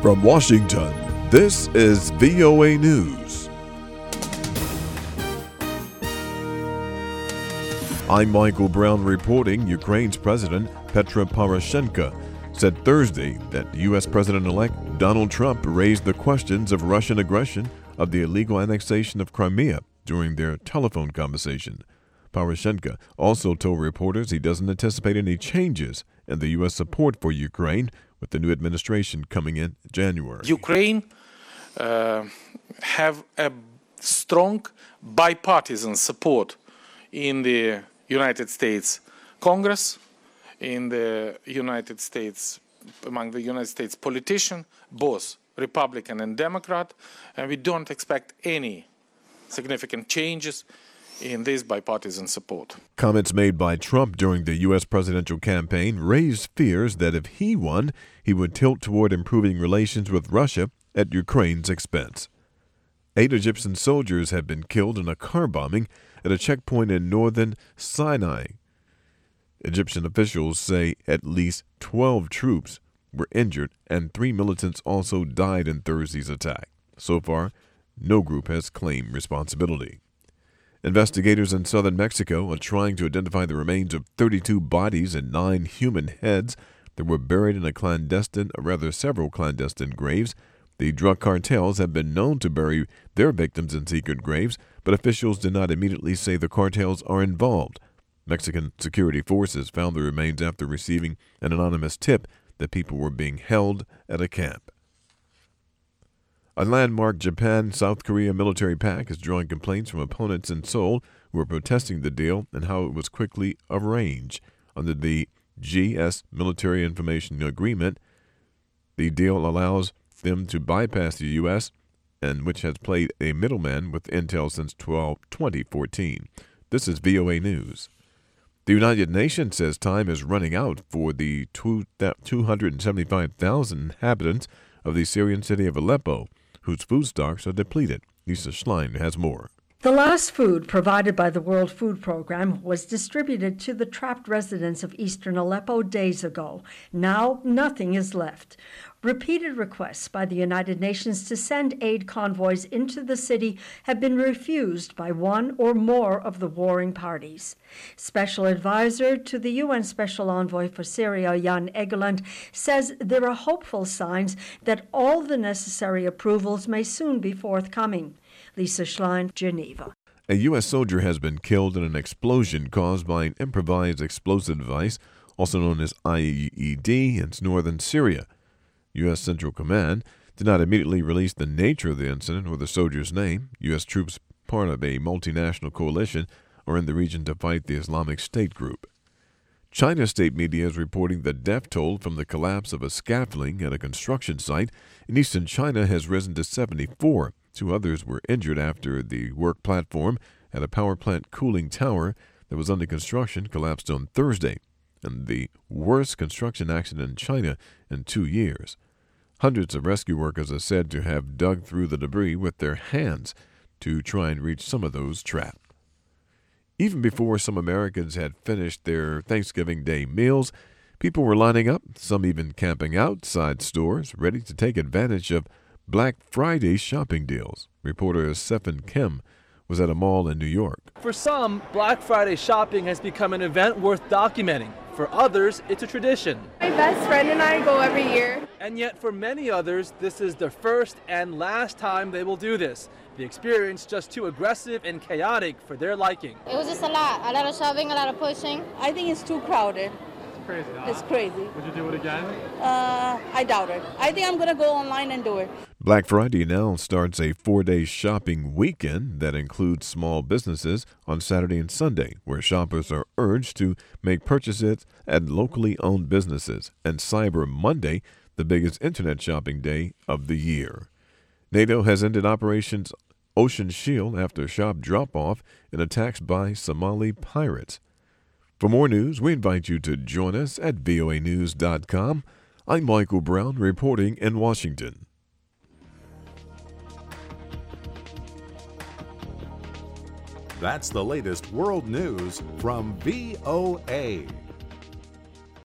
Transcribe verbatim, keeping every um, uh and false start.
From Washington, this is V O A News. I'm Michael Brown reporting. Ukraine's President Petro Poroshenko said Thursday that U S President-elect Donald Trump raised the questions of Russian aggression of the illegal annexation of Crimea during their telephone conversation. Poroshenko also told reporters he doesn't anticipate any changes in the U S support for Ukraine with the new administration coming in January. Ukraine uh, have a strong bipartisan support in the United States Congress, in the United States, among the United States politicians, both Republican and Democrat, and we don't expect any significant changes in this bipartisan support. Comments made by Trump during the U S presidential campaign raised fears that if he won, he would tilt toward improving relations with Russia at Ukraine's expense. Eight Egyptian soldiers have been killed in a car bombing at a checkpoint in northern Sinai. Egyptian officials say at least twelve troops were injured and three militants also died in Thursday's attack. So far, no group has claimed responsibility. Investigators in southern Mexico are trying to identify the remains of thirty-two bodies and nine human heads that were buried in a clandestine, or rather several clandestine graves. The drug cartels have been known to bury their victims in secret graves, but officials did not immediately say the cartels are involved. Mexican security forces found the remains after receiving an anonymous tip that people were being held at a camp. A landmark Japan-South Korea military pact is drawing complaints from opponents in Seoul who are protesting the deal and how it was quickly arranged. Under the G S Military Information Agreement, the deal allows them to bypass the U S, and which has played a middleman with intel since twenty fourteen. This is V O A News. The United Nations says time is running out for the two hundred seventy-five thousand inhabitants of the Syrian city of Aleppo, whose food stocks are depleted. Lisa Schlein has more. The last food provided by the World Food Program was distributed to the trapped residents of eastern Aleppo days ago. Now, nothing is left. Repeated requests by the United Nations to send aid convoys into the city have been refused by one or more of the warring parties. Special advisor to the U N Special Envoy for Syria, Jan Egeland, says there are hopeful signs that all the necessary approvals may soon be forthcoming. Lisa Schlein, Geneva. A U S soldier has been killed in an explosion caused by an improvised explosive device, also known as I E D, in northern Syria. U S Central Command did not immediately release the nature of the incident or the soldier's name. U S troops, part of a multinational coalition, are in the region to fight the Islamic State group. China's state media is reporting the death toll from the collapse of a scaffolding at a construction site in eastern China has risen to seventy-four. Two others were injured after the work platform at a power plant cooling tower that was under construction collapsed on Thursday, and the worst construction accident in China in two years. Hundreds of rescue workers are said to have dug through the debris with their hands to try and reach some of those trapped. Even before some Americans had finished their Thanksgiving Day meals, people were lining up, some even camping outside stores, ready to take advantage of Black Friday shopping deals. Reporter Stephen Kim was at a mall in New York. For some, Black Friday shopping has become an event worth documenting. For others, it's a tradition. My best friend and I go every year. And yet for many others, this is their first and last time they will do this. The experience just too aggressive and chaotic for their liking. It was just a lot, a lot of shoving, a lot of pushing. I think it's too crowded. It's crazy, huh? It's crazy. Would you do it again? Uh, I doubt it. I think I'm going to go online and do it. Black Friday now starts a four-day shopping weekend that includes small businesses on Saturday and Sunday, where shoppers are urged to make purchases at locally owned businesses, and Cyber Monday, the biggest internet shopping day of the year. NATO has ended Operations Ocean Shield after shop drop-off in attacks by Somali pirates. For more news, we invite you to join us at V O A news dot com. I'm Michael Brown reporting in Washington. That's the latest world news from V O A.